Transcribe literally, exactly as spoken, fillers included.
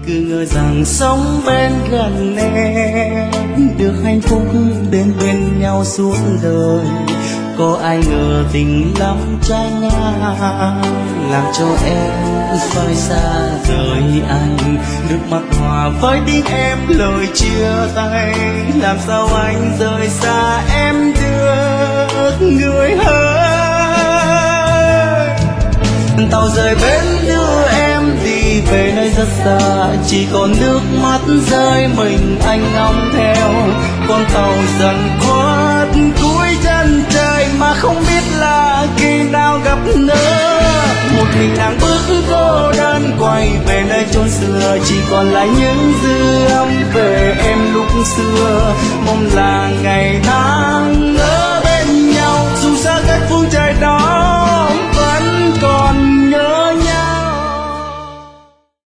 cứ ngờ rằng sống bên gần em được hạnh phúc đến bên nhau suốt đời. Có ai ngờ tình lắm trái ngang làm cho em phải xa rời anh. Nước mắt hòa với tiếng em lời chia tay, làm sao anh rời xa em được người ơi. Tàu rời bến đưa em đi về nơi rất xa, chỉ còn nước mắt rơi mình anh ngóng theo. Con tàu dần khuất cuối chân trời mà không biết là khi nào gặp nữa. Một mình nàng bước cô đơn quay về nơi chốn xưa, chỉ còn lại những dư âm về em lúc xưa. Mong là ngày tháng